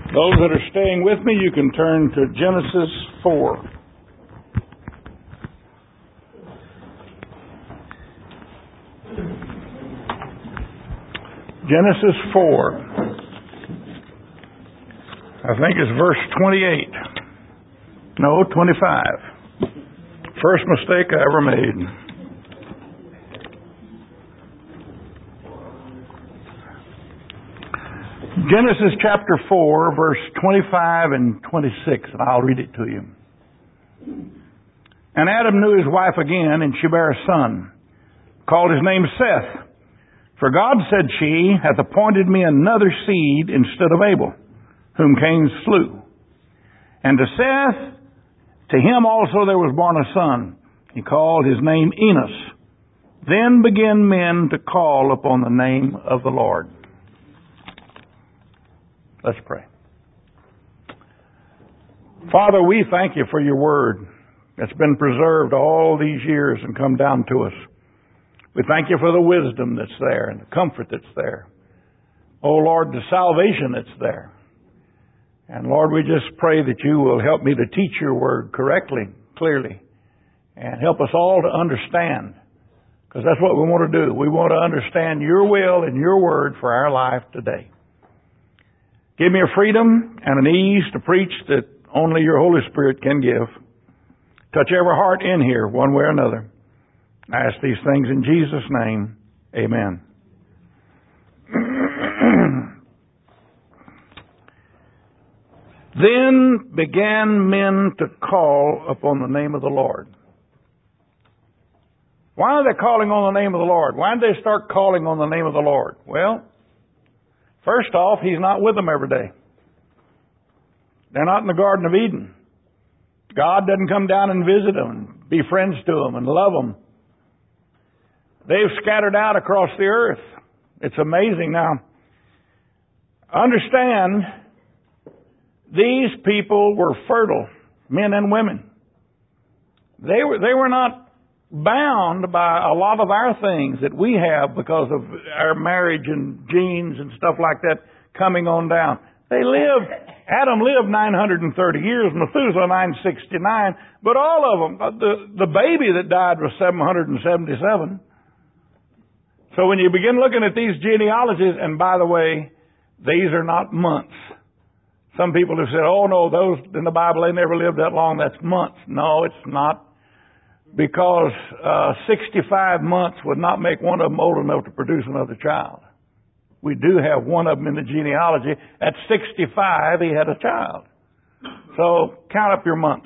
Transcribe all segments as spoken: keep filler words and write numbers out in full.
Those that are staying with me, you can turn to Genesis four. Genesis four. I think it's verse twenty-eight. No, twenty-five. First mistake I ever made. Genesis chapter four, verse twenty-five and twenty-six, and I'll read it to you. And Adam knew his wife again, and she bare a son, called his name Seth. For God, said she, hath appointed me another seed instead of Abel, whom Cain slew. And to Seth, to him also there was born a son. He called his name Enos. Then began men to call upon the name of the Lord. Let's pray. Father, we thank you for your word that's been preserved all these years and come down to us. We thank you for the wisdom that's there and the comfort that's there. Oh Lord, the salvation that's there. And Lord, we just pray that you will help me to teach your word correctly, clearly, and help us all to understand. Because that's what we want to do. We want to understand your will and your word for our life today. Give me a freedom and an ease to preach that only your Holy Spirit can give. Touch every heart in here, one way or another. I ask these things in Jesus' name. Amen. Then began men to call upon the name of the Lord. Why are they calling on the name of the Lord? Why did they start calling on the name of the Lord? Well, first off, He's not with them every day. They're not in the Garden of Eden. God doesn't come down and visit them and be friends to them and love them. They've scattered out across the earth. It's amazing. Now, understand, these people were fertile, men and women. They were, they were not bound by a lot of our things that we have because of our marriage and genes and stuff like that coming on down. They lived, Adam lived nine hundred thirty years, Methuselah nine sixty-nine, but all of them, the, the baby that died was seven hundred seventy-seven. So when you begin looking at these genealogies, and by the way, these are not months. Some people have said, oh no, those in the Bible, they never lived that long, that's months. No, it's not. Because uh, sixty-five months would not make one of them old enough to produce another child. We do have one of them in the genealogy. At sixty-five, he had a child. So count up your months.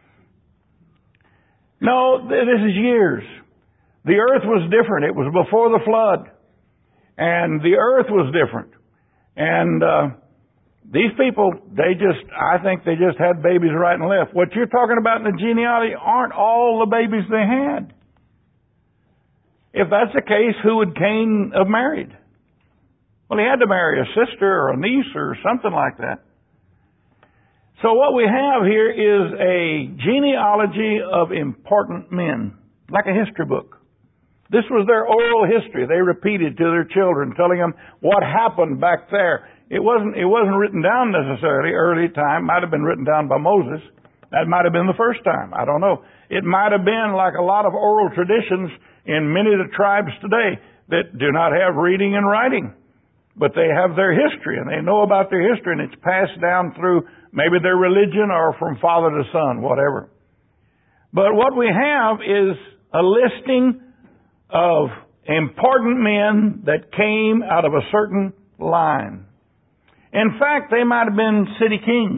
No, this is years. The earth was different. It was before the flood. And the earth was different. And uh, these people, they just, I think they just had babies right and left. What you're talking about in the genealogy aren't all the babies they had. If that's the case, who would Cain have married? Well, he had to marry a sister or a niece or something like that. So what we have here is a genealogy of important men, like a history book. This was their oral history. They repeated to their children, telling them what happened back there. It wasn't, it wasn't written down necessarily early time. Might have been written down by Moses. That might have been the first time. I don't know. It might have been like a lot of oral traditions in many of the tribes today that do not have reading and writing. But they have their history, and they know about their history, and it's passed down through maybe their religion or from father to son, whatever. But what we have is a listing of important men that came out of a certain line. In fact, they might have been city kings.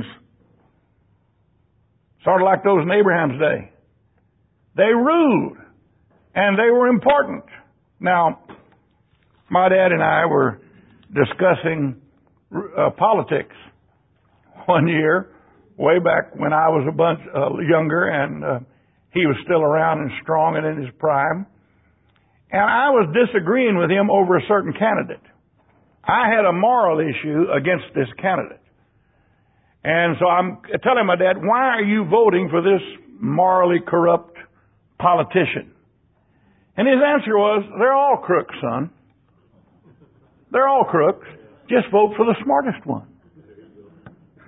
Sort of like those in Abraham's day. They ruled, and they were important. Now, my dad and I were discussing uh, politics one year, way back when I was a bunch uh, younger, and uh, he was still around and strong and in his prime. And I was disagreeing with him over a certain candidate. I had a moral issue against this candidate. And so I'm telling my dad, why are you voting for this morally corrupt politician? And his answer was, they're all crooks, son. They're all crooks. Just vote for the smartest one.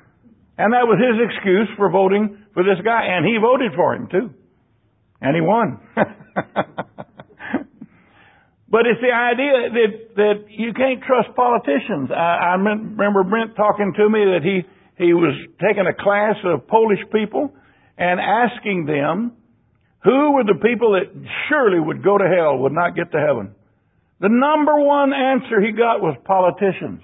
And that was his excuse for voting for this guy. And he voted for him, too. And he won. But it's the idea that, that you can't trust politicians. I, I remember Brent talking to me that he, he was taking a class of Polish people and asking them who were the people that surely would go to hell, would not get to heaven. The number one answer he got was politicians.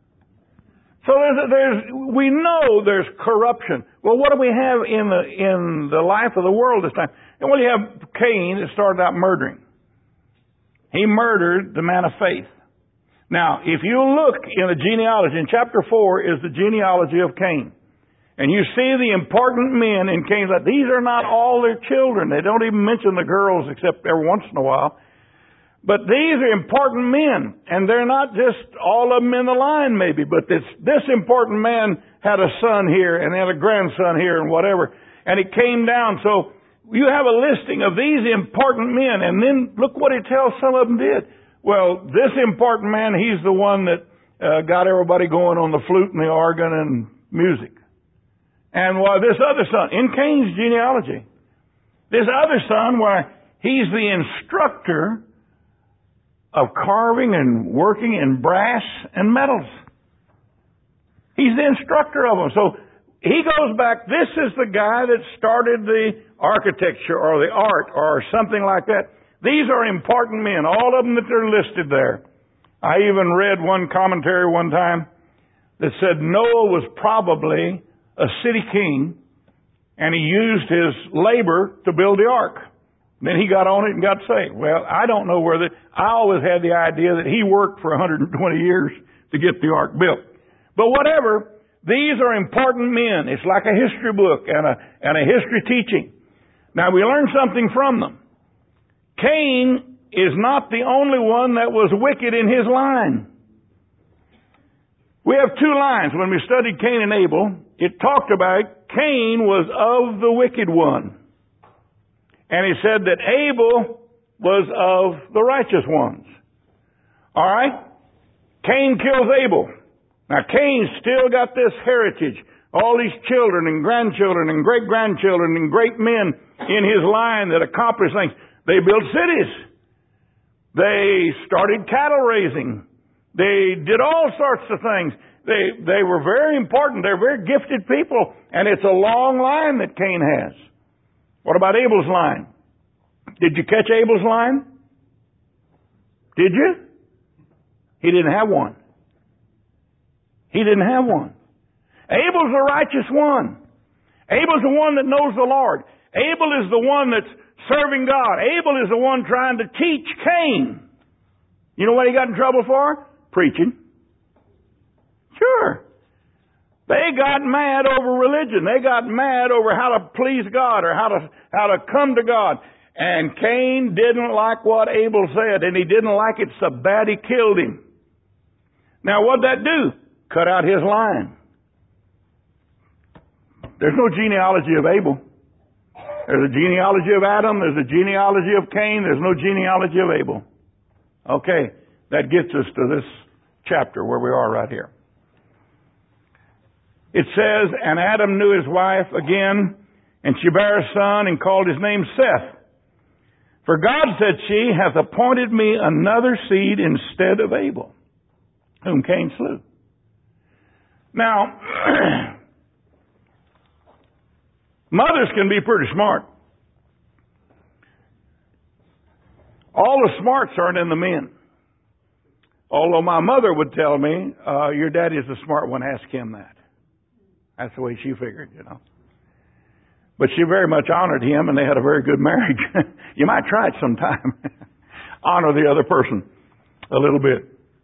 So there's, there's, we know there's corruption. Well, what do we have in the, in the life of the world this time? Well, you have Cain that started out murdering. He murdered the man of faith. Now, if you look in the genealogy, in chapter four is the genealogy of Cain. And you see the important men in Cain's life. These are not all their children. They don't even mention the girls except every once in a while. But these are important men. And they're not just all of them in the line maybe, but this, this important man had a son here and had a grandson here and whatever. And it came down. So you have a listing of these important men, and then look what it tells some of them did. Well, this important man, he's the one that uh, got everybody going on the flute and the organ and music. And well, this other son, in Cain's genealogy, this other son, why, he's the instructor of carving and working in brass and metals. He's the instructor of them. So he goes back, this is the guy that started the architecture or the art or something like that. These are important men, all of them that are listed there. I even read one commentary one time that said Noah was probably a city king and he used his labor to build the ark. Then he got on it and got saved. Well, I don't know whether, I always had the idea that he worked for one hundred twenty years to get the ark built. But whatever, these are important men. It's like a history book and a, and a history teaching. Now we learn something from them. Cain is not the only one that was wicked in his line. We have two lines. When we studied Cain and Abel, it talked about Cain was of the wicked one. And he said that Abel was of the righteous ones. All right? Cain kills Abel. Now Cain still got this heritage. All these children and grandchildren and great-grandchildren and great men in his line that accomplished things. They built cities. They started cattle raising. They did all sorts of things. They, they were very important. They're very gifted people. And it's a long line that Cain has. What about Abel's line? Did you catch Abel's line? Did you? He didn't have one. He didn't have one. Abel's the righteous one. Abel's the one that knows the Lord. Abel is the one that's serving God. Abel is the one trying to teach Cain. You know what he got in trouble for? Preaching. Sure. They got mad over religion. They got mad over how to please God or how to, how to come to God. And Cain didn't like what Abel said, and he didn't like it so bad he killed him. Now what'd that do? Cut out his line. There's no genealogy of Abel. There's a genealogy of Adam. There's a genealogy of Cain. There's no genealogy of Abel. Okay, that gets us to this chapter where we are right here. It says, and Adam knew his wife again, and she bare a son and called his name Seth. For God, said she, hath appointed me another seed instead of Abel, whom Cain slew. Now, mothers can be pretty smart. All the smarts aren't in the men. Although my mother would tell me, uh, your daddy's the smart one, ask him that. That's the way she figured, you know. But she very much honored him, and they had a very good marriage. You might try it sometime. Honor the other person a little bit.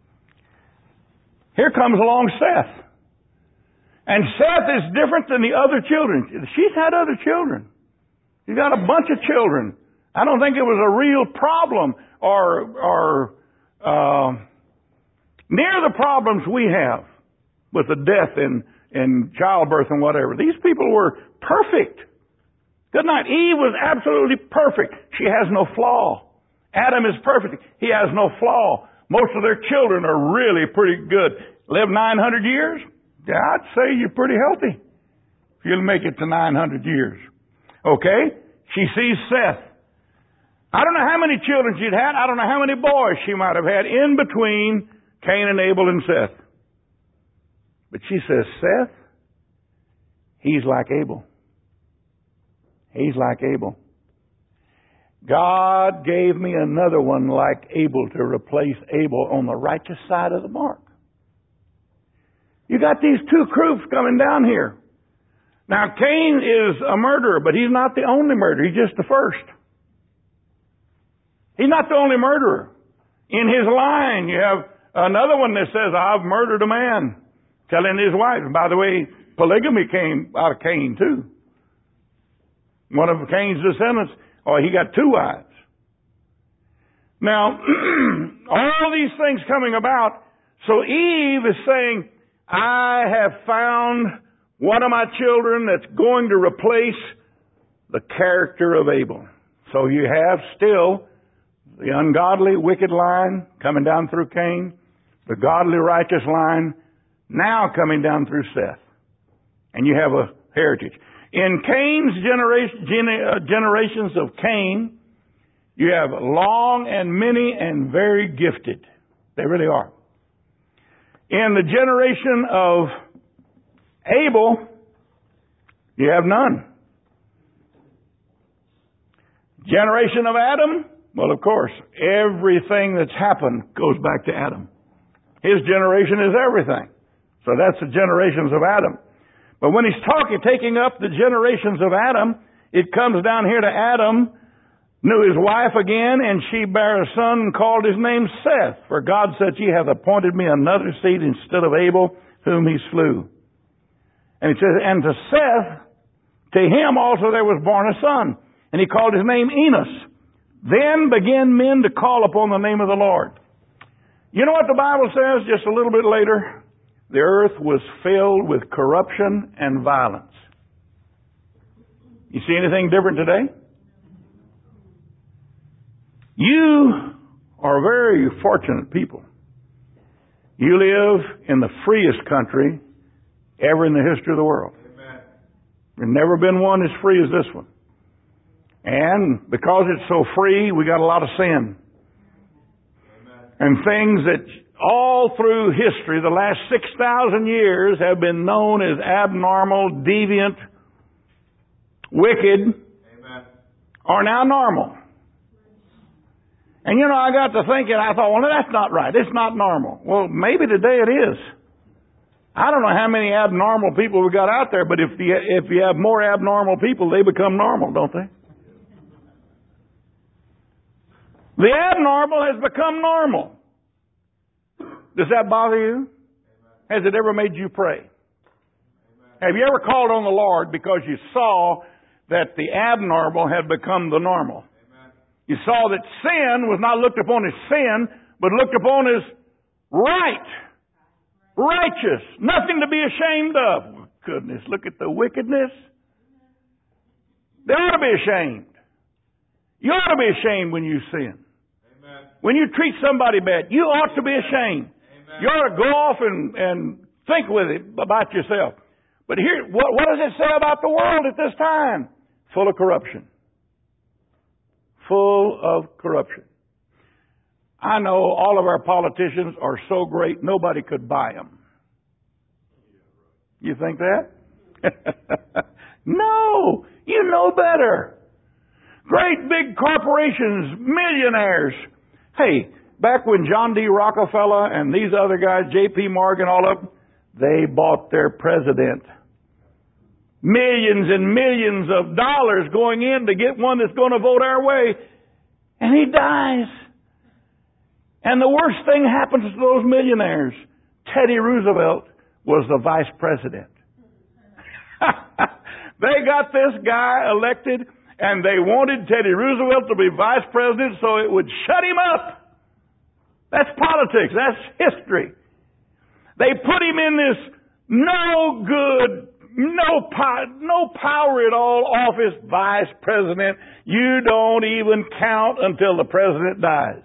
Here comes along Seth. And Seth is different than the other children. She's had other children. She's got a bunch of children. I don't think it was a real problem or, or uh, near the problems we have with the death and, and childbirth and whatever. These people were perfect. Good night. Eve was absolutely perfect. She has no flaw. Adam is perfect. He has no flaw. Most of their children are really pretty good. Live nine hundred years? Yeah, I'd say you're pretty healthy. He'll make it to nine hundred years. Okay? She sees Seth. I don't know how many children she'd had. I don't know how many boys she might have had in between Cain and Abel and Seth. But she says, Seth, he's like Abel. He's like Abel. God gave me another one like Abel to replace Abel on the righteous side of the mark. You got these two groups coming down here. Now, Cain is a murderer, but he's not the only murderer. He's just the first. He's not the only murderer. In his line, you have another one that says, I've murdered a man, telling his wife. And by the way, polygamy came out of Cain, too. One of Cain's descendants, oh, he got two wives. Now, all these things coming about, so Eve is saying, I have found one of my children that's going to replace the character of Abel. So you have still the ungodly, wicked line coming down through Cain, the godly, righteous line now coming down through Seth. And you have a heritage. In Cain's generation, gener- generations of Cain, you have long and many and very gifted. They really are. In the generation of Abel, you have none. Generation of Adam, well, of course, everything that's happened goes back to Adam. His generation is everything. So that's the generations of Adam. But when he's talking, taking up the generations of Adam, it comes down here to Adam, knew his wife again, and she bare a son and called his name Seth. For God said, Ye hath appointed me another seed instead of Abel, whom he slew. And it says, and to Seth, to him also there was born a son, and he called his name Enos. Then began men to call upon the name of the Lord. You know what the Bible says just a little bit later? The earth was filled with corruption and violence. You see anything different today? You are very fortunate people. You live in the freest country ever in the history of the world. Amen. There's never been one as free as this one. And because it's so free, we got a lot of sin. Amen. And things that all through history, the last six thousand years, have been known as abnormal, deviant, wicked, Amen. Are now normal. And you know, I got to thinking, I thought, well, that's not right. It's not normal. Well, maybe today it is. I don't know how many abnormal people we got out there, but if you, if you have more abnormal people, they become normal, don't they? The abnormal has become normal. Does that bother you? Has it ever made you pray? Have you ever called on the Lord because you saw that the abnormal had become the normal? You saw that sin was not looked upon as sin, but looked upon as right, righteous, nothing to be ashamed of. Oh, goodness, look at the wickedness. They ought to be ashamed. You ought to be ashamed when you sin. Amen. When you treat somebody bad, you ought to be ashamed. Amen. You ought to go off and, and think with it about yourself. But here, what, what does it say about the world at this time? Full of corruption. Full of corruption. I know all of our politicians are so great, nobody could buy them. You think that? No! You know better. Great big corporations, millionaires. Hey, back when John D. Rockefeller and these other guys, J P Morgan, all of them, they bought their president. Millions and millions of dollars going in to get one that's going to vote our way. And he dies. And the worst thing happens to those millionaires. Teddy Roosevelt was the vice president. They got this guy elected, and they wanted Teddy Roosevelt to be vice president so it would shut him up. That's politics. That's history. They put him in this no good, no power, no power at all office, vice president. You don't even count until the president dies.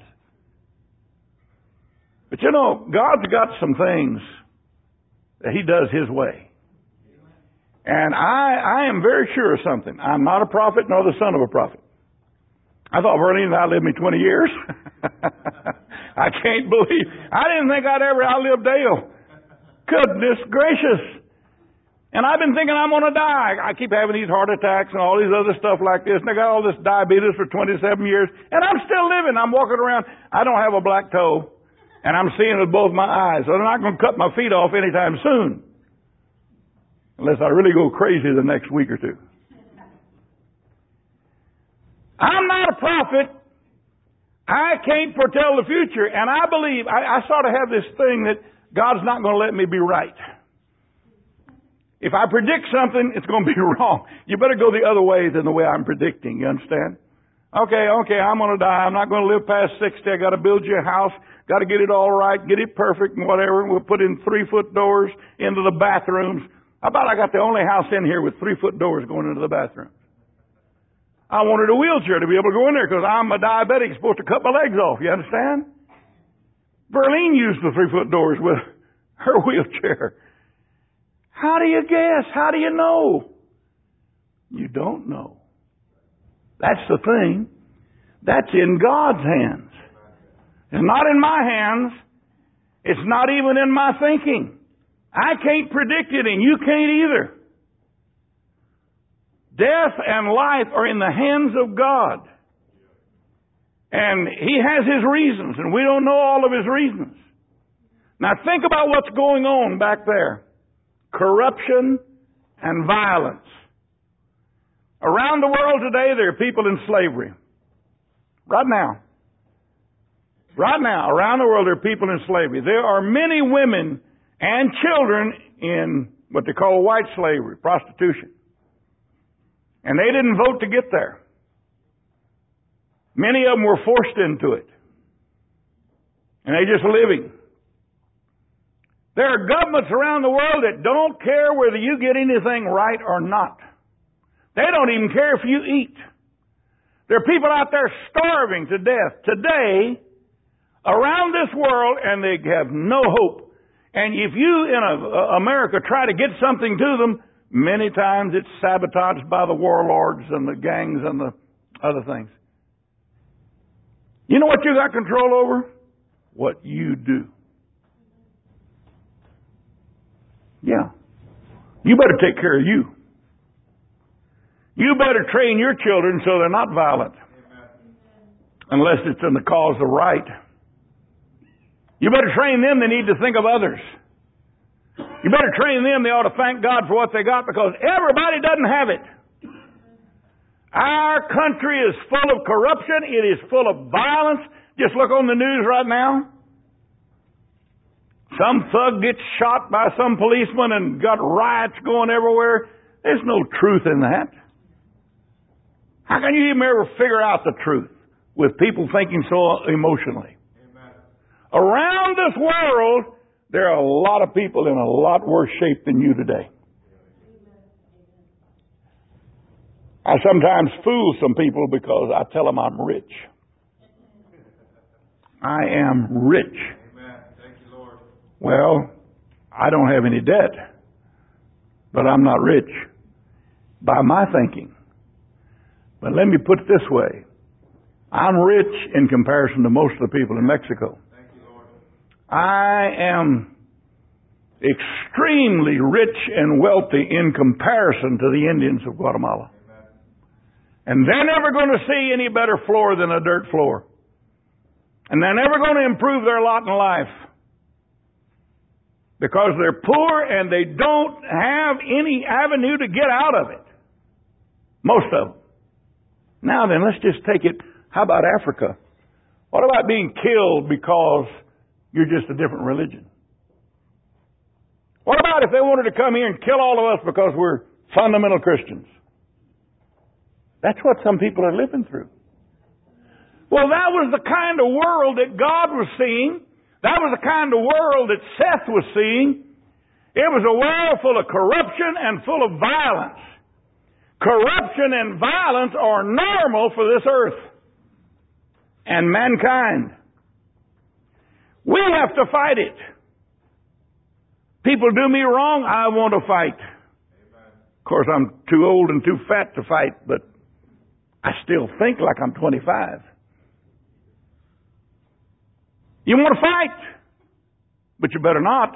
But you know, God's got some things that He does His way. And I, I am very sure of something. I'm not a prophet nor the son of a prophet. I thought Verlene outlived me twenty years. I can't believe. I didn't think I'd ever outlive Dale. Goodness gracious. And I've been thinking I'm going to die. I keep having these heart attacks and all these other stuff like this. And I got all this diabetes for twenty-seven years. And I'm still living. I'm walking around. I don't have a black toe. And I'm seeing with both my eyes. So I'm not going to cut my feet off anytime soon. Unless I really go crazy the next week or two. I'm not a prophet. I can't foretell the future. And I believe, I, I sort of have this thing that God's not going to let me be right. If I predict something, it's going to be wrong. You better go the other way than the way I'm predicting. You understand? Okay, okay, I'm going to die. I'm not going to live past sixty. I got to build you a house. Got to get it all right, get it perfect and whatever. We'll put in three-foot doors into the bathrooms. How about I got the only house in here with three-foot doors going into the bathroom? I wanted a wheelchair to be able to go in there because I'm a diabetic, supposed to cut my legs off. You understand? Verlene used the three-foot doors with her wheelchair. How do you guess? How do you know? You don't know. That's the thing. That's in God's hands. It's not in my hands. It's not even in my thinking. I can't predict it and you can't either. Death and life are in the hands of God. And He has His reasons and we don't know all of His reasons. Now think about what's going on back there. Corruption and violence. Around the world today, there are people in slavery. Right now. Right now, around the world, there are people in slavery. There are many women and children in what they call white slavery, prostitution. And they didn't vote to get there. Many of them were forced into it. And they're just living. There are governments around the world that don't care whether you get anything right or not. They don't even care if you eat. There are people out there starving to death today around this world and they have no hope. And if you in a, America try to get something to them, many times it's sabotaged by the warlords and the gangs and the other things. You know what you got control over? What you do. Yeah. You better take care of you. You better train your children so they're not violent. Unless it's in the cause of right. You better train them they need to think of others. You better train them they ought to thank God for what they got because everybody doesn't have it. Our country is full of corruption. It is full of violence. Just look on the news right now. Some thug gets shot by some policeman and got riots going everywhere. There's no truth in that. How can you even ever figure out the truth with people thinking so emotionally? Amen. Around this world, there are a lot of people in a lot worse shape than you today. I sometimes fool some people because I tell them I'm rich. I am rich. Amen. Thank you, Lord. Well, I don't have any debt, but I'm not rich by my thinking. But let me put it this way. I'm rich in comparison to most of the people in Mexico. Thank you, Lord. I am extremely rich and wealthy in comparison to the Indians of Guatemala. Amen. And they're never going to see any better floor than a dirt floor. And they're never going to improve their lot in life. Because they're poor and they don't have any avenue to get out of it. Most of them. Now then, let's just take it. How about Africa? What about being killed because you're just a different religion? What about if they wanted to come here and kill all of us because we're fundamental Christians? That's what some people are living through. Well, that was the kind of world that God was seeing. That was the kind of world that Seth was seeing. It was a world full of corruption and full of violence. Corruption and violence are normal for this earth and mankind. We have to fight it. People do me wrong, I want to fight. Amen. Of course, I'm too old and too fat to fight, but I still think like I'm twenty-five. You want to fight, but you better not.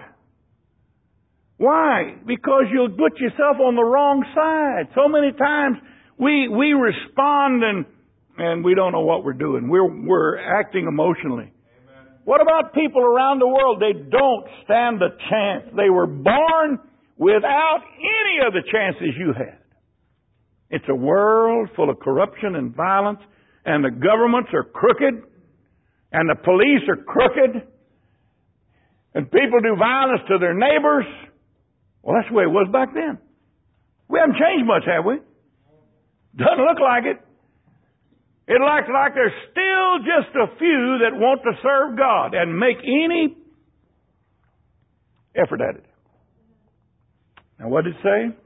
Why? Because you'll put yourself on the wrong side. So many times we we respond and and we don't know what we're doing. We're we're acting emotionally. Amen. What about people around the world? They don't stand a chance. They were born without any of the chances you had. It's a world full of corruption and violence, and the governments are crooked, and the police are crooked, and people do violence to their neighbors. Well, that's the way it was back then. We haven't changed much, have we? Doesn't look like it. It looks like there's still just a few that want to serve God and make any effort at it. Now, what did it say?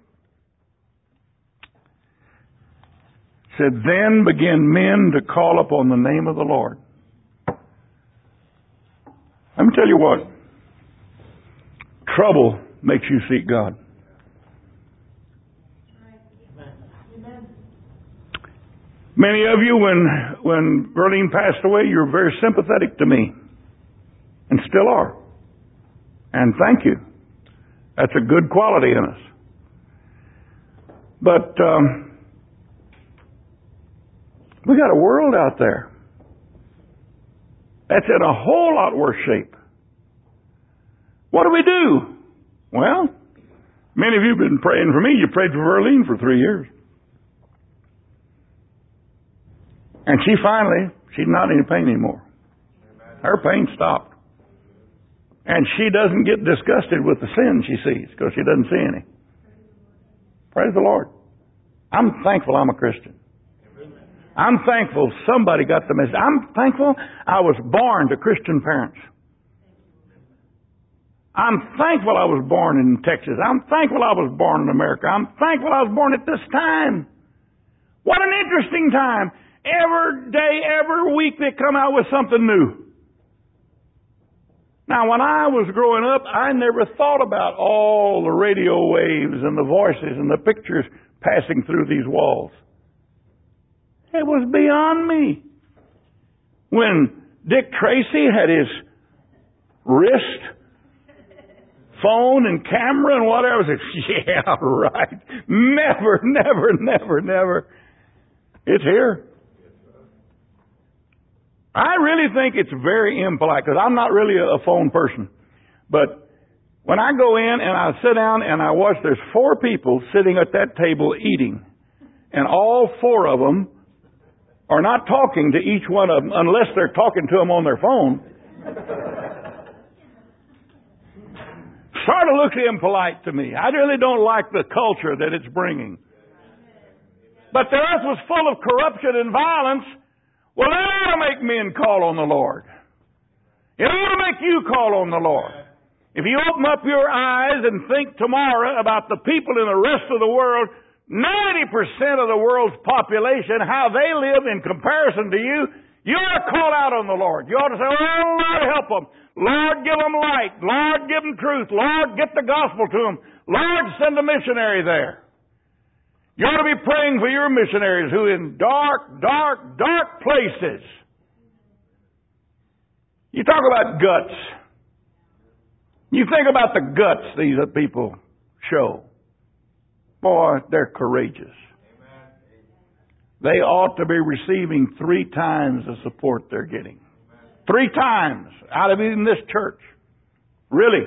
It said, then began men to call upon the name of the Lord. Let me tell you what. Trouble makes you seek God. Many of you, when when Verlene passed away, you were very sympathetic to me. And still are. And thank you. That's a good quality in us. But um, we got a world out there that's in a whole lot worse shape. What do we do? Well, many of you have been praying for me. You prayed for Verlene for three years. And she finally, she's not in pain anymore. Her pain stopped. And she doesn't get disgusted with the sin she sees because she doesn't see any. Praise the Lord. I'm thankful I'm a Christian. I'm thankful somebody got the message. I'm thankful I was born to Christian parents. I'm thankful I was born in Texas. I'm thankful I was born in America. I'm thankful I was born at this time. What an interesting time. Every day, every week they come out with something new. Now, when I was growing up, I never thought about all the radio waves and the voices and the pictures passing through these walls. It was beyond me. When Dick Tracy had his wrist phone and camera and whatever, I was like, yeah, right. Never, never, never, never. It's here. I really think it's very impolite because I'm not really a phone person. But when I go in and I sit down and I watch, there's four people sitting at that table eating. And all four of them are not talking to each one of them unless they're talking to them on their phone. Sort of looks impolite to me. I really don't like the culture that it's bringing. But the earth was full of corruption and violence. Well, that ought to make men call on the Lord. It ought to make you call on the Lord. If you open up your eyes and think tomorrow about the people in the rest of the world, ninety percent of the world's population, how they live in comparison to you, you ought to call out on the Lord. You ought to say, oh, Lord, help them. Lord, give them light. Lord, give them truth. Lord, get the gospel to them. Lord, send a missionary there. You ought to be praying for your missionaries who in dark, dark, dark places. You talk about guts. You think about the guts these people show. Boy, they're courageous. They ought to be receiving three times the support they're getting. Three times out of even this church. Really.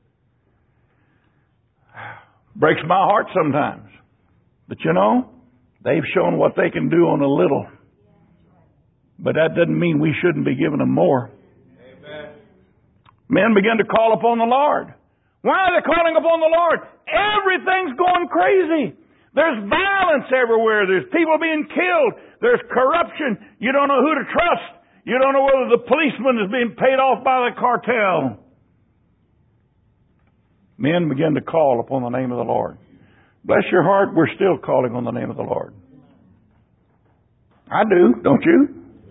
Breaks my heart sometimes. But you know, they've shown what they can do on a little. But that doesn't mean we shouldn't be giving them more. Amen. Men begin to call upon the Lord. Why are they calling upon the Lord? Everything's going crazy. There's violence everywhere. There's people being killed. There's corruption. You don't know who to trust. You don't know whether the policeman is being paid off by the cartel. Men begin to call upon the name of the Lord. Bless your heart, we're still calling on the name of the Lord. I do, don't you?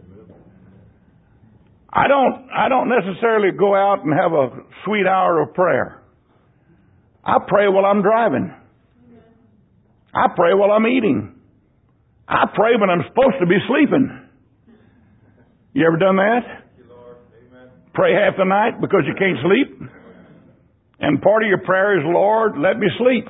I don't, I don't necessarily go out and have a sweet hour of prayer. I pray while I'm driving. I pray while I'm eating. I pray when I'm supposed to be sleeping. You ever done that? Thank you, Lord. Amen. Pray half the night because you can't sleep? And part of your prayer is, Lord, let me sleep.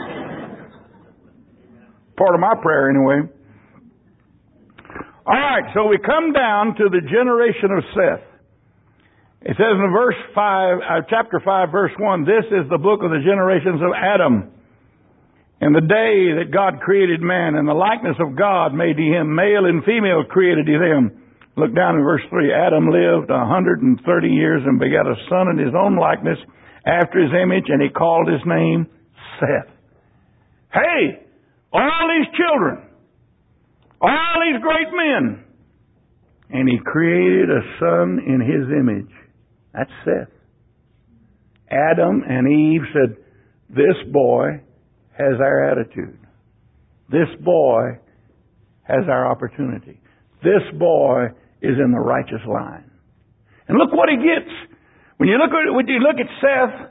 Part of my prayer anyway. All right, so we come down to the generation of Seth. It says in verse five, uh, chapter five, verse one, this is the book of the generations of Adam. In the day that God created man, in the likeness of God made he him, male and female created he them. Look down in verse three. Adam lived a hundred and thirty years and begat a son in his own likeness, after his image, and he called his name Seth. Hey, all these children, all these great men, and he created a son in his image. That's Seth. Adam and Eve said, this boy has our attitude. This boy has our opportunity. This boy is in the righteous line. And look what he gets. When you look at when you look at Seth,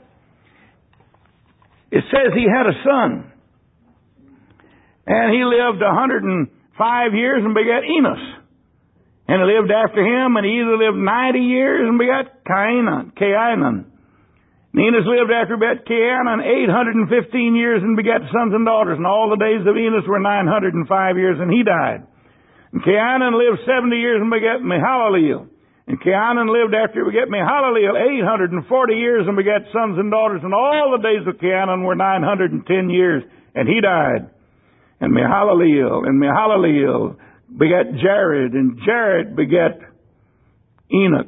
it says he had a son. And he lived a hundred and five years and begat Enos. And he lived after him, and he either lived ninety years and begat Cainan. Cainan. And Enos lived after begat Cainan eight hundred and fifteen years and begat sons and daughters. And all the days of Enos were nine hundred and five years, and he died. And Cainan lived seventy years and begat Mahalaleel. And Cainan lived after he begat Mahalaleel eight hundred and forty years and begat sons and daughters. And all the days of Cainan were nine hundred and ten years, and he died. And Mahalaleel, and Mahalaleel begat Jared, and Jared begat Enoch.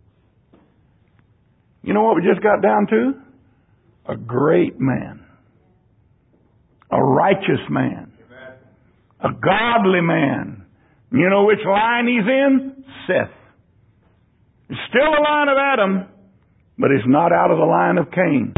You know what we just got down to? A great man. A righteous man. A godly man. You know which line he's in? Seth. It's still the line of Adam, but it's not out of the line of Cain.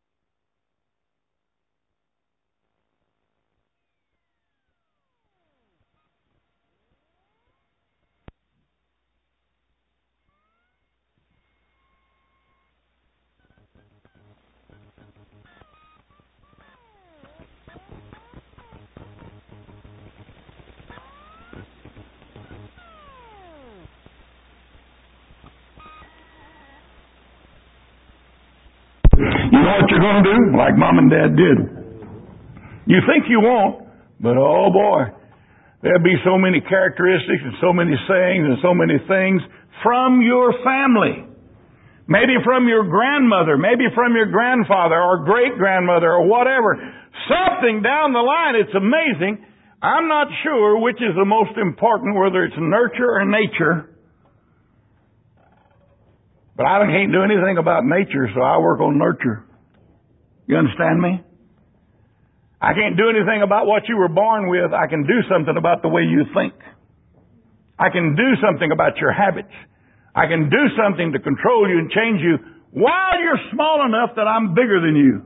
You know what you're going to do? Like Mom and Dad did. You think you won't, but oh boy, there'll be so many characteristics and so many sayings and so many things from your family. Maybe from your grandmother, maybe from your grandfather or great-grandmother or whatever. Something down the line, it's amazing. I'm not sure which is the most important, whether it's nurture or nature. But I can't do anything about nature, so I work on nurture. You understand me? I can't do anything about what you were born with. I can do something about the way you think. I can do something about your habits. I can do something to control you and change you while you're small enough that I'm bigger than you.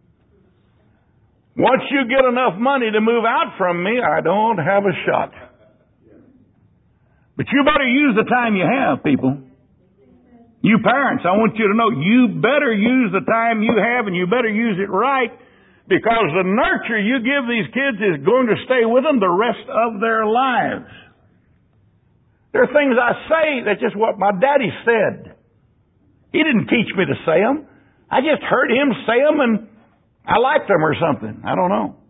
Once you get enough money to move out from me, I don't have a shot. But you better use the time you have, people. You parents, I want you to know, you better use the time you have, and you better use it right, because the nurture you give these kids is going to stay with them the rest of their lives. There are things I say that's just what my daddy said. He didn't teach me to say them. I just heard him say them, and I liked them or something. I don't know.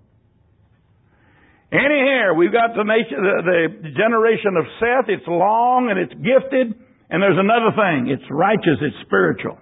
Anyhow, we've got the, nation, the, the generation of Seth. It's long and it's gifted. And there's another thing. It's righteous. It's spiritual.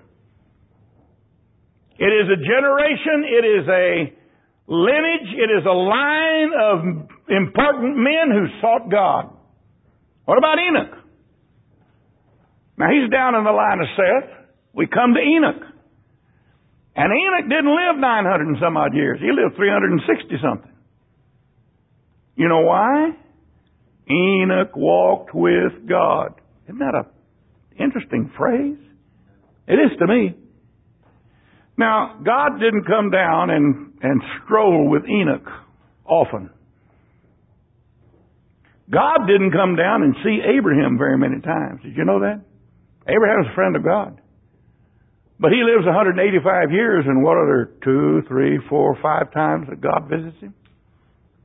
It is a generation. It is a lineage. It is a line of important men who sought God. What about Enoch? Now he's down in the line of Seth. We come to Enoch. And Enoch didn't live nine hundred and some odd years. He lived three hundred sixty something. You know why? Enoch walked with God. Isn't that a interesting phrase? It is to me. Now, God didn't come down and, and stroll with Enoch often. God didn't come down and see Abraham very many times. Did you know that? Abraham's a friend of God. But he lives one hundred eighty-five years, and what are there, two, three, four, five times that God visits him?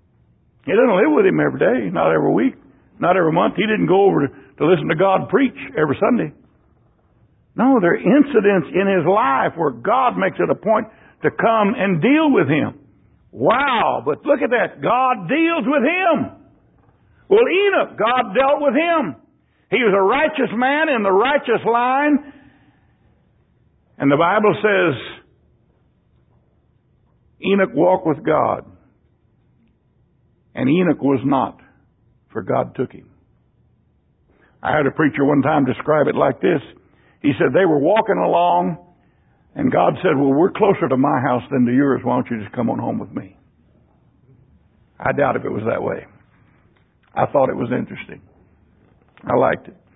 He didn't live with him every day, not every week, not every month. He didn't go over to, to listen to God preach every Sunday. No, there are incidents in his life where God makes it a point to come and deal with him. Wow, but look at that. God deals with him. Well, Enoch, God dealt with him. He was a righteous man in the righteous line. And the Bible says Enoch walked with God. And Enoch was not, for God took him. I heard a preacher one time describe it like this. He said they were walking along, and God said, well, we're closer to my house than to yours. Why don't you just come on home with me? I doubt if it was that way. I thought it was interesting. I liked it.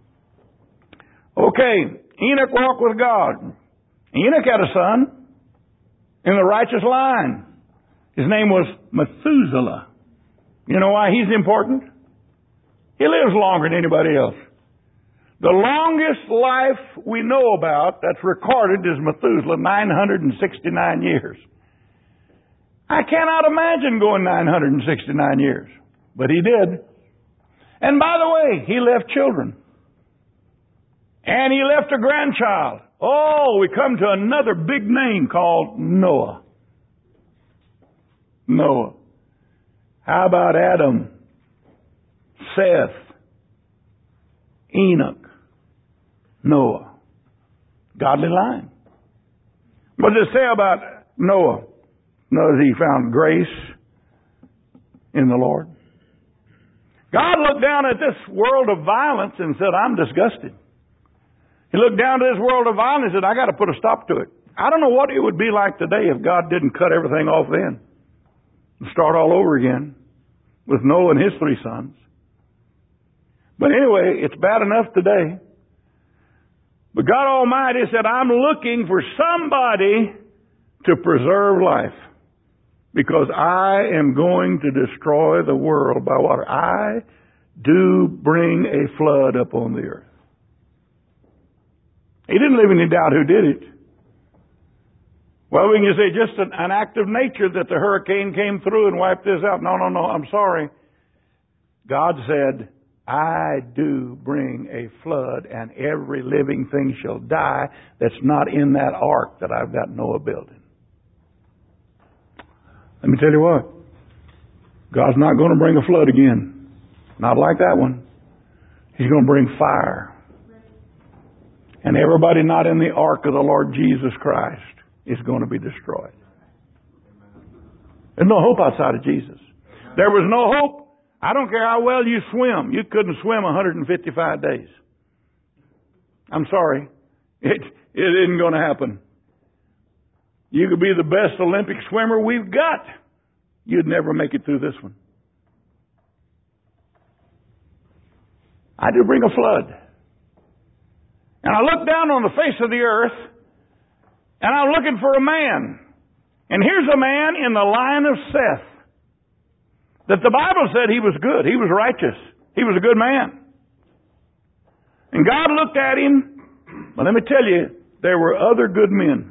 Okay, Enoch walked with God. Enoch had a son in the righteous line. His name was Methuselah. You know why he's important? He lives longer than anybody else. The longest life we know about that's recorded is Methuselah, nine hundred sixty-nine years. I cannot imagine going nine hundred sixty-nine years. But he did. And by the way, he left children. And he left a grandchild. Oh, we come to another big name called Noah. Noah. How about Adam, Seth, Enoch, Noah? Godly line. What does it say about Noah? Notice he found grace in the Lord. God looked down at this world of violence and said, I'm disgusted. He looked down to this world of violence and said, I got to put a stop to it. I don't know what it would be like today if God didn't cut everything off then and start all over again with Noah and his three sons. But anyway, it's bad enough today. But God Almighty said, I'm looking for somebody to preserve life. Because I am going to destroy the world by water. I do bring a flood upon the earth. He didn't leave any doubt who did it. Well, we can say just an, an act of nature that the hurricane came through and wiped this out. No, no, no, I'm sorry. God said, I do bring a flood and every living thing shall die that's not in that ark that I've got Noah building. Let me tell you what. God's not going to bring a flood again. Not like that one. He's going to bring fire. And everybody not in the ark of the Lord Jesus Christ is going to be destroyed. There's no hope outside of Jesus. There was no hope. I don't care how well you swim. You couldn't swim one hundred fifty-five days. I'm sorry. It, it isn't going to happen. You could be the best Olympic swimmer we've got. You'd never make it through this one. I do bring a flood. And I look down on the face of the earth, and I'm looking for a man. And here's a man in the line of Seth. That the Bible said he was good. He was righteous. He was a good man. And God looked at him. But let me tell you, there were other good men.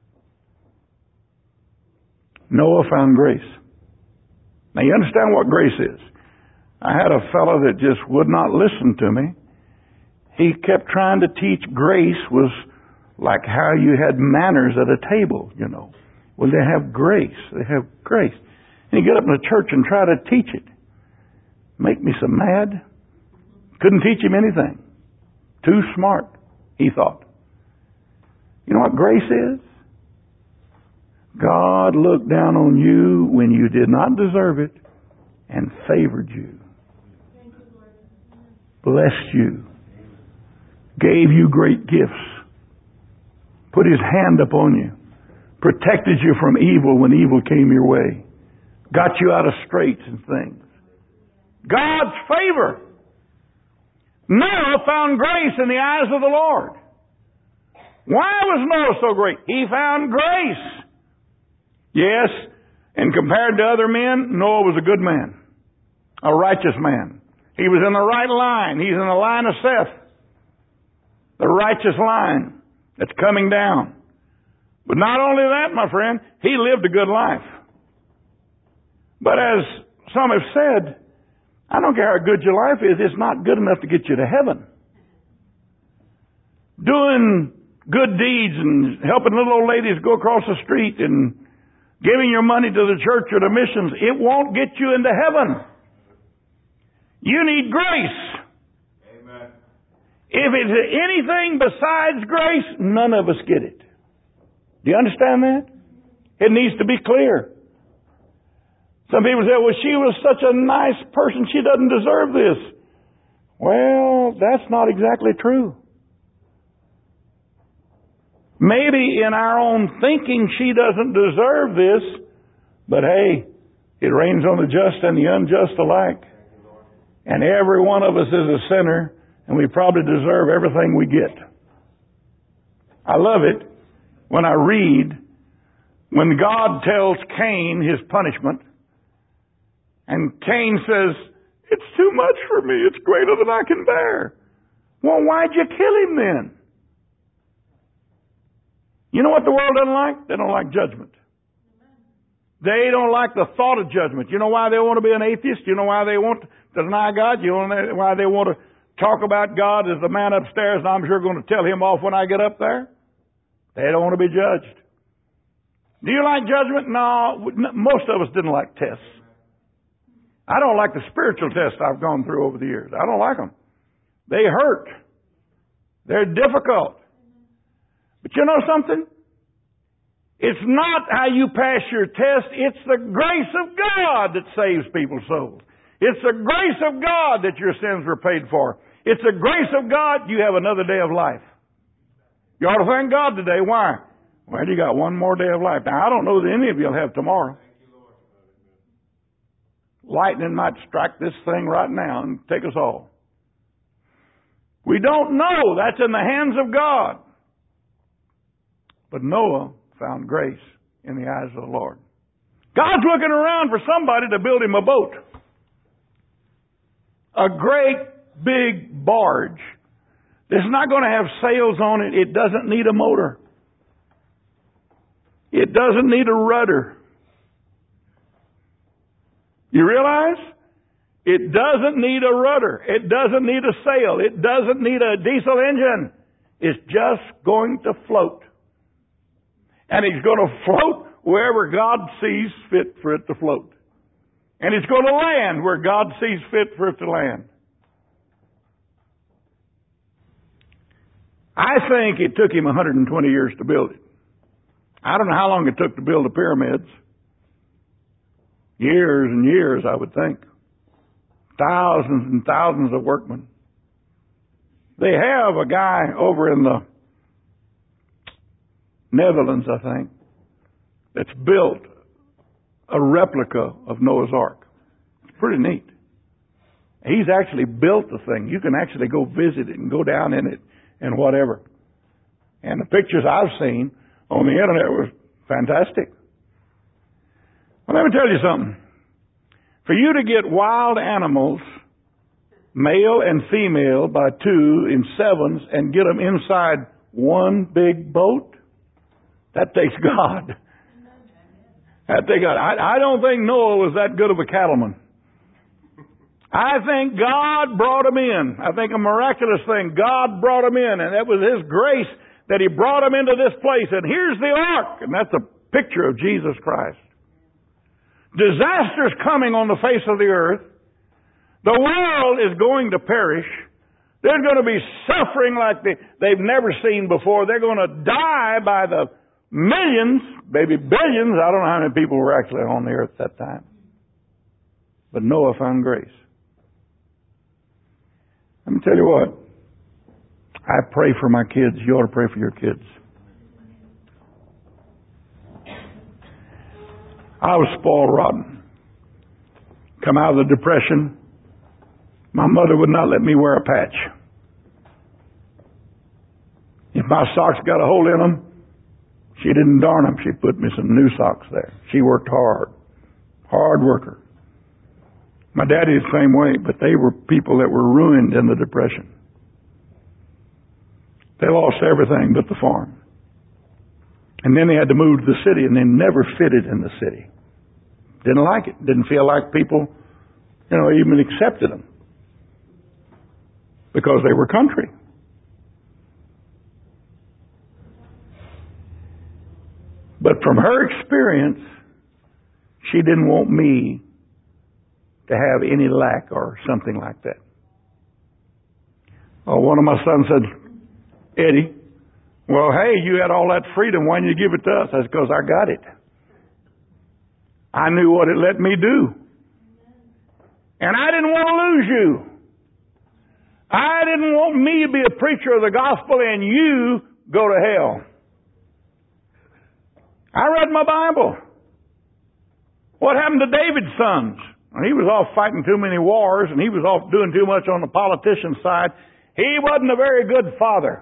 Noah found grace. Now you understand what grace is. I had a fellow that just would not listen to me. He kept trying to teach grace was like how you had manners at a table, you know. Well, they have grace. They have grace. And you get up in the church and try to teach it. Make me so mad. Couldn't teach him anything. Too smart, he thought. You know what grace is? God looked down on you when you did not deserve it and favored you. Blessed you. Gave you great gifts. Put His hand upon you. Protected you from evil when evil came your way. Got you out of straits and things. God's favor. Noah found grace in the eyes of the Lord. Why was Noah so great? He found grace. Yes, and compared to other men, Noah was a good man. A righteous man. He was in the right line. He's in the line of Seth. The righteous line that's coming down. But not only that, my friend, he lived a good life. But as some have said, I don't care how good your life is, it's not good enough to get you to heaven. Doing good deeds and helping little old ladies go across the street and giving your money to the church or the missions, it won't get you into heaven. You need grace. Amen. If it's anything besides grace, none of us get it. Do you understand that? It needs to be clear. Some people say, well, she was such a nice person, she doesn't deserve this. Well, that's not exactly true. Maybe in our own thinking she doesn't deserve this, but hey, it rains on the just and the unjust alike. And every one of us is a sinner, and we probably deserve everything we get. I love it when I read when God tells Cain his punishment, and Cain says, it's too much for me, it's greater than I can bear. Well, why'd you kill him then? You know what the world doesn't like? They don't like judgment. They don't like the thought of judgment. You know why they want to be an atheist? You know why they want to deny God? You know why they want to talk about God as the man upstairs, and I'm sure going to tell him off when I get up there? They don't want to be judged. Do you like judgment? No, most of us didn't like tests. I don't like the spiritual tests I've gone through over the years. I don't like them. They hurt. They're difficult. But you know something? It's not how you pass your test. It's the grace of God that saves people's souls. It's the grace of God that your sins were paid for. It's the grace of God you have another day of life. You ought to thank God today. Why? Well, you got one more day of life. Now, I don't know that any of you will have tomorrow. Lightning might strike this thing right now and take us all. We don't know. That's in the hands of God. But Noah found grace in the eyes of the Lord. God's looking around for somebody to build him a boat. A great big barge. It's not going to have sails on it. It doesn't need a motor. It doesn't need a rudder. You realize? It doesn't need a rudder. It doesn't need a sail. It doesn't need a diesel engine. It's just going to float. And it's going to float wherever God sees fit for it to float. And it's going to land where God sees fit for it to land. I think it took him one hundred twenty years to build it. I don't know how long it took to build the pyramids. Years and years, I would think. Thousands and thousands of workmen. They have a guy over in the Netherlands, I think, that's built a replica of Noah's Ark. It's pretty neat. He's actually built the thing. You can actually go visit it and go down in it and whatever. And the pictures I've seen on the internet were fantastic. Well, let me tell you something. For you to get wild animals, male and female, by two in sevens and get them inside one big boat, that takes God. That takes God. I, I don't think Noah was that good of a cattleman. I think God brought him in. I think a miraculous thing. God brought him in, and that was His grace that He brought him into this place. And here's the ark, and that's a picture of Jesus Christ. Disasters coming on the face of the earth. The world is going to perish. There's going to be suffering like they, they've never seen before. They're going to die by the millions, maybe billions. I don't know how many people were actually on the earth at that time. But Noah found grace. Let me tell you what. I pray for my kids. You ought to pray for your kids. I was spoiled rotten. Come out of the Depression. My mother would not let me wear a patch. If my socks got a hole in them, she didn't darn them. She put me some new socks there. She worked hard. Hard worker. My daddy the same way, but they were people that were ruined in the Depression. They lost everything but the farm. And then they had to move to the city, and they never fitted in the city. Didn't like it. Didn't feel like people You know, even accepted them because they were country. But from her experience, she didn't want me to have any lack or something like that. Oh, one of my sons said, Eddie, well, hey, you had all that freedom. Why didn't you give it to us? That's because I got it. I knew what it let me do. And I didn't want to lose you. I didn't want me to be a preacher of the gospel and you go to hell. I read my Bible. What happened to David's sons? He was off fighting too many wars and he was off doing too much on the politician side. He wasn't a very good father.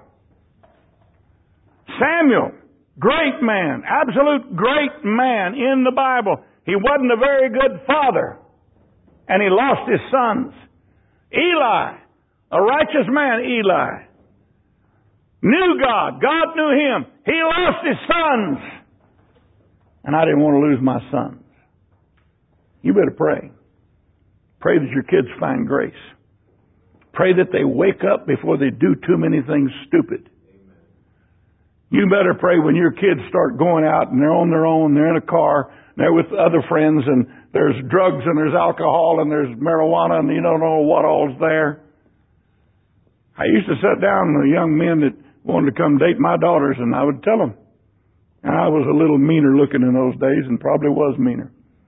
Samuel, great man, absolute great man in the Bible. He wasn't a very good father. And he lost his sons. Eli, a righteous man, Eli, knew God. God knew him. He lost his sons. And I didn't want to lose my sons. You better pray. Pray that your kids find grace. Pray that they wake up before they do too many things stupid. Amen. You better pray when your kids start going out and they're on their own, they're in a car, they're with other friends, and there's drugs and there's alcohol and there's marijuana and you don't know what all's there. I used to sit down with young men that wanted to come date my daughters and I would tell them. And I was a little meaner looking in those days and probably was meaner.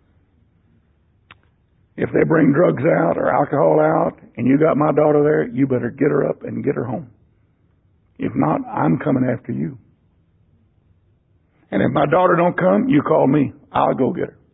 If they bring drugs out or alcohol out and you got my daughter there, you better get her up and get her home. If not, I'm coming after you. And if my daughter don't come, you call me. I'll go get her.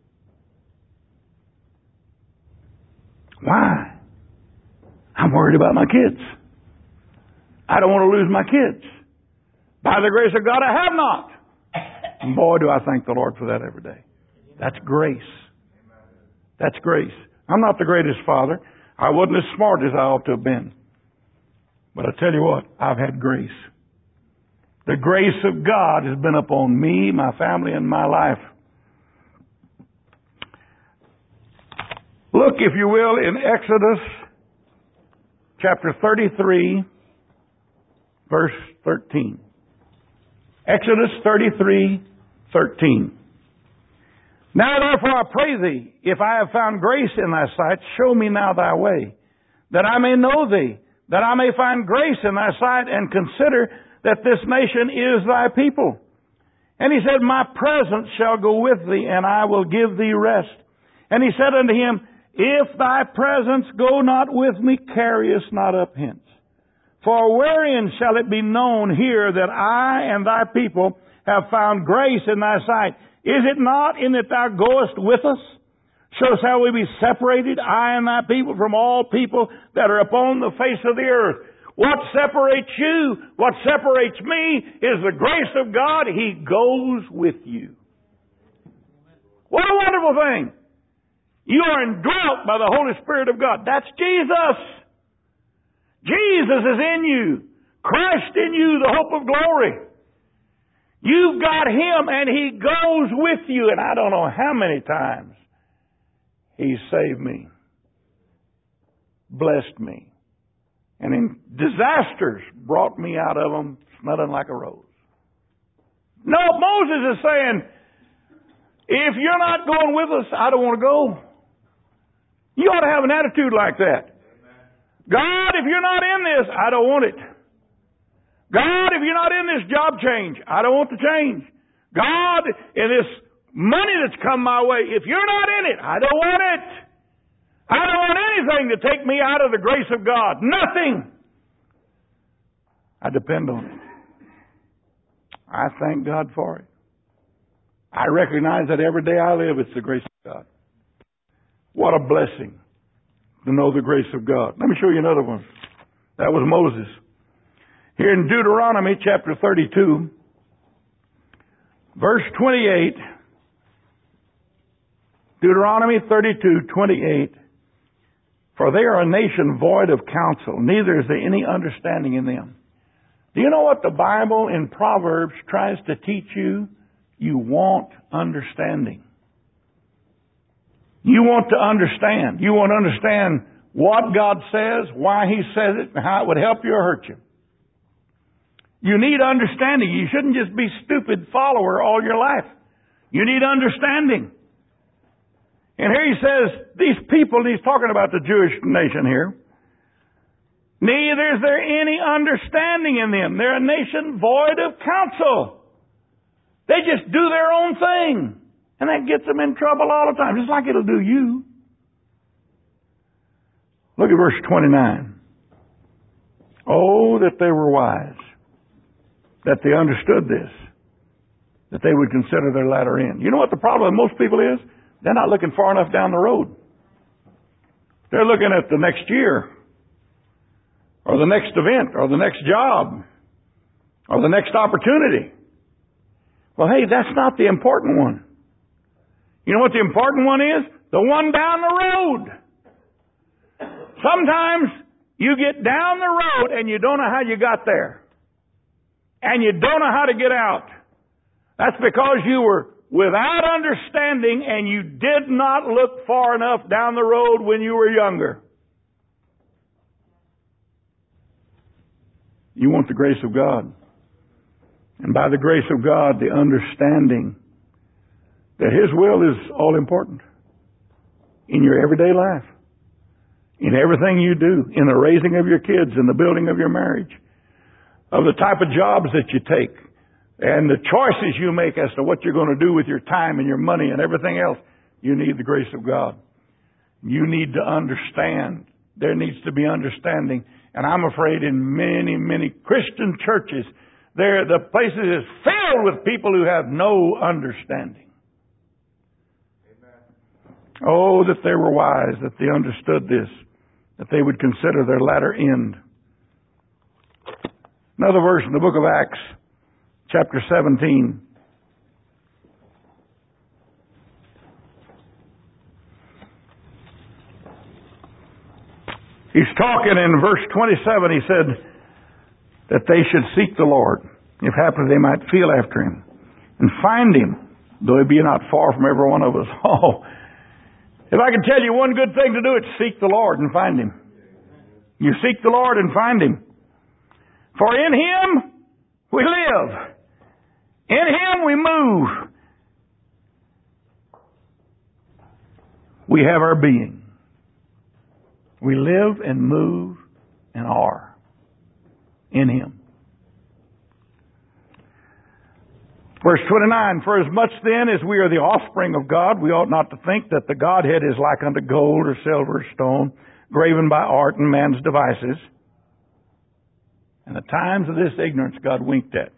Why? I'm worried about my kids. I don't want to lose my kids. By the grace of God, I have not. And boy, do I thank the Lord for that every day. That's grace. That's grace. I'm not the greatest father. I wasn't as smart as I ought to have been. But I tell you what, I've had grace. The grace of God has been upon me, my family, and my life. Look, if you will, in Exodus chapter thirty-three, verse thirteen. Exodus thirty-three, thirteen. Now therefore I pray thee, if I have found grace in thy sight, show me now thy way, that I may know thee, that I may find grace in thy sight, and consider that this nation is thy people. And he said, my presence shall go with thee, and I will give thee rest. And he said unto him, if thy presence go not with me, carry us not up hence. For wherein shall it be known here that I and thy people have found grace in thy sight? Is it not in that thou goest with us? So shall we be separated, I and thy people, from all people that are upon the face of the earth. What separates you, what separates me, is the grace of God. He goes with you. What a wonderful thing. You are indwelt by the Holy Spirit of God. That's Jesus. Jesus is in you. Christ in you, the hope of glory. You've got Him and He goes with you. And I don't know how many times He saved me, blessed me, and in disasters brought me out of them smelling like a rose. No, Moses is saying, if you're not going with us, I don't want to go. You ought to have an attitude like that. God, if you're not in this, I don't want it. God, if you're not in this job change, I don't want the change. God, in this money that's come my way, if you're not in it, I don't want it. I don't want anything to take me out of the grace of God. Nothing. I depend on it. I thank God for it. I recognize that every day I live, it's the grace of God. What a blessing to know the grace of God. Let me show you another one. That was Moses. Here in Deuteronomy chapter thirty-two, verse twenty-eight. Deuteronomy thirty-two, twenty-eight. For they are a nation void of counsel, neither is there any understanding in them. Do you know what the Bible in Proverbs tries to teach you? You want understanding. You want to understand. You want to understand what God says, why He says it, and how it would help you or hurt you. You need understanding. You shouldn't just be stupid follower all your life. You need understanding. And here He says, these people, and He's talking about the Jewish nation here, neither is there any understanding in them. They're a nation void of counsel. They just do their own thing. And that gets them in trouble all the time, just like it'll do you. Look at verse twenty-nine. Oh, that they were wise, that they understood this, that they would consider their latter end. You know what the problem with most people is? They're not looking far enough down the road. They're looking at the next year, or the next event, or the next job, or the next opportunity. Well, hey, that's not the important one. You know what the important one is? The one down the road. Sometimes you get down the road and you don't know how you got there. And you don't know how to get out. That's because you were without understanding and you did not look far enough down the road when you were younger. You want the grace of God. And by the grace of God, the understanding that His will is all important in your everyday life, in everything you do, in the raising of your kids, in the building of your marriage, of the type of jobs that you take, and the choices you make as to what you're going to do with your time and your money and everything else. You need the grace of God. You need to understand. There needs to be understanding. And I'm afraid in many, many Christian churches, there the places is filled with people who have no understanding. Oh, that they were wise, that they understood this, that they would consider their latter end. Another verse in the book of Acts, chapter seventeen. He's talking in verse twenty-seven, he said that they should seek the Lord, if haply they might feel after Him, and find Him, though He be not far from every one of us. Oh, if I can tell you one good thing to do, it's seek the Lord and find Him. You seek the Lord and find Him. For in Him we live. In Him we move. We have our being. We live and move and are in Him. Verse twenty-nine, for as much then as we are the offspring of God, we ought not to think that the Godhead is like unto gold or silver or stone, graven by art and man's devices. And the times of this ignorance God winked at.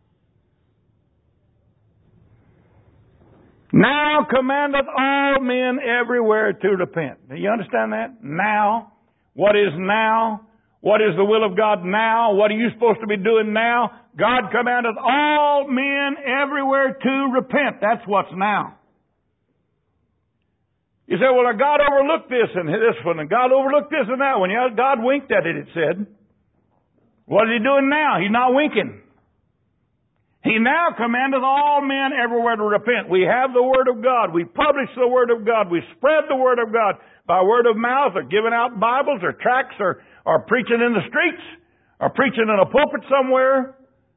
Now commandeth all men everywhere to repent. Do you understand that? Now. What is now? What is the will of God now? What are you supposed to be doing now? God commandeth all men everywhere to repent. That's what's now. You say, well, God overlooked this and this one, and God overlooked this and that one. Yeah, God winked at it, it said. What is He doing now? He's not winking. He now commandeth all men everywhere to repent. We have the Word of God. We publish the Word of God. We spread the Word of God by word of mouth, or giving out Bibles or tracts, or, or preaching in the streets, or preaching in a pulpit somewhere.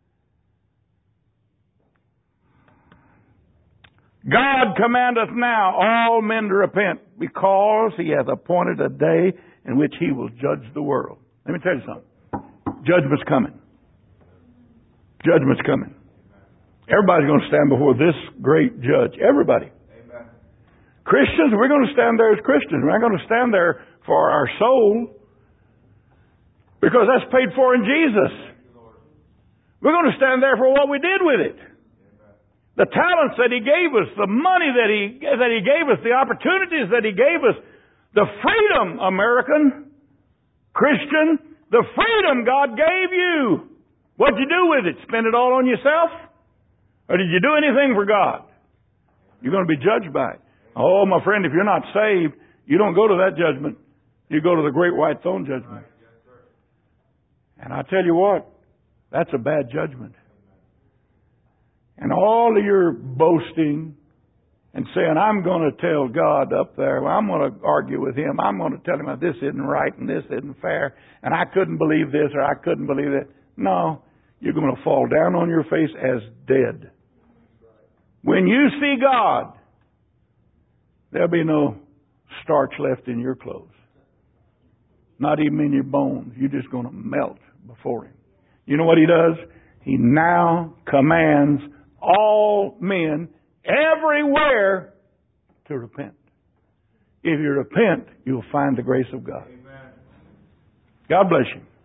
God commandeth now all men to repent, because He hath appointed a day in which He will judge the world. Let me tell you something. Judgment's coming. Judgment's coming. Everybody's going to stand before this great judge. Everybody. Amen. Christians, we're going to stand there as Christians. We're not going to stand there for our soul, because that's paid for in Jesus. We're going to stand there for what we did with it. The talents that He gave us, the money that He that He gave us, the opportunities that He gave us, the freedom, American, Christian, the freedom God gave you. What'd you do with it? Spend it all on yourself? Or did you do anything for God? You're going to be judged by it. Oh, my friend, if you're not saved, you don't go to that judgment. You go to the great white throne judgment. And I tell you what, that's a bad judgment. And all of your boasting and saying, I'm going to tell God up there, well, I'm going to argue with Him. I'm going to tell Him that this isn't right and this isn't fair, and I couldn't believe this or I couldn't believe that. No, you're going to fall down on your face as dead. When you see God, there'll be no starch left in your clothes. Not even in your bones. You're just going to melt before Him. You know what He does? He now commands all men everywhere to repent. If you repent, you'll find the grace of God. Amen. God bless you.